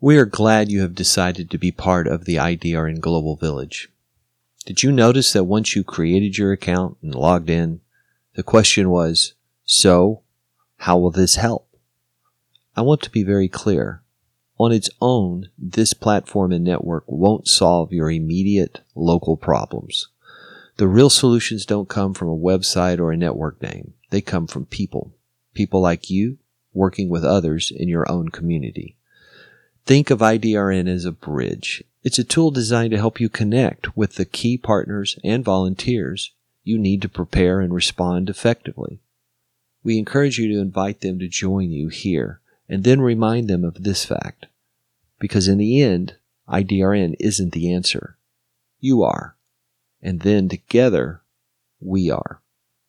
We are glad you have decided to be part of the IDRN Global Village. Did you notice that once you created your account and logged in, the question was, so, how will this help? I want to be very clear. On its own, this platform and network won't solve your immediate local problems. The real solutions don't come from a website or a network name. They come from people. People like you working with others in your own community. Think of IDRN as a bridge. It's a tool designed to help you connect with the key partners and volunteers you need to prepare and respond effectively. We encourage you to invite them to join you here and then remind them of this fact. Because in the end, IDRN isn't the answer. You are. And then together, we are.